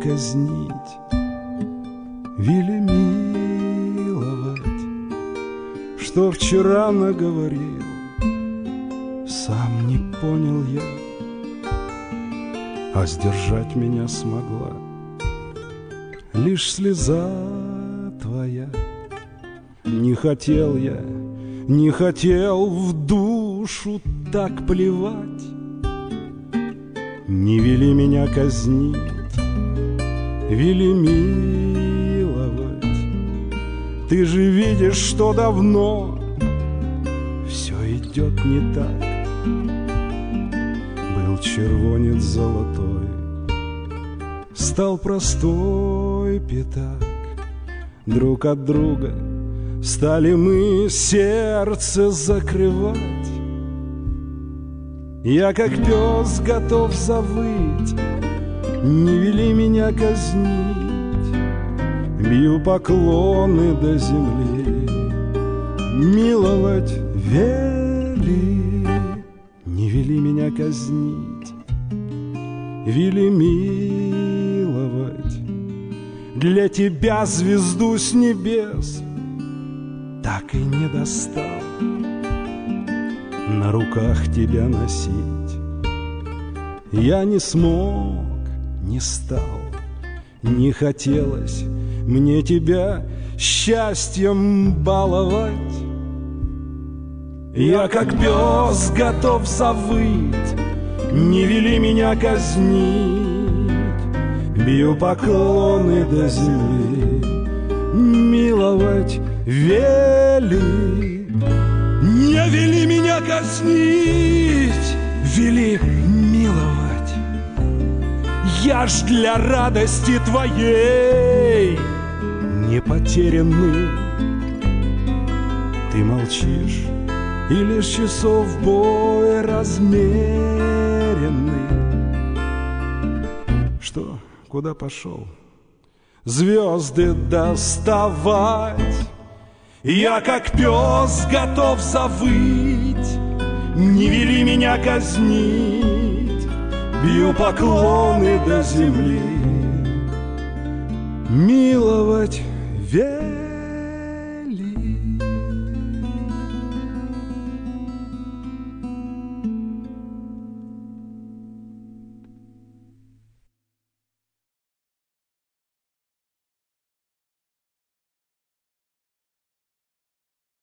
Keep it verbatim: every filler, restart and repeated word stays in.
казнить, вели миловать. Что вчера наговорил, сам не понял я, а сдержать меня смогла лишь слеза твоя. Не хотел я, не хотел в душу так плевать. Не вели меня казнить, вели миловать. Ты же видишь, что давно все идет не так. Был червонец золотой, стал простой пятак. Друг от друга стали мы сердце закрывать. Я, как пес, готов завыть, не вели меня казнить. Бью поклоны до земли, миловать вели. Не вели меня казнить, вели миловать. Для тебя звезду с небес так и не достал на руках тебя носить. Я не смог, не стал, не хотелось мне тебя счастьем баловать. Я, как пес, готов завыть, не вели меня казнить. Бью поклоны до земли, миловать вели. Не вели меня казнить, вели миловать. Я ж для радости твоей не потерянный. Ты молчишь, и лишь часов бой размеренный. Что, куда пошел? Звезды доставать. Я, как пес, готов завыть, не вели меня казнить. Бью поклоны до земли, миловать век.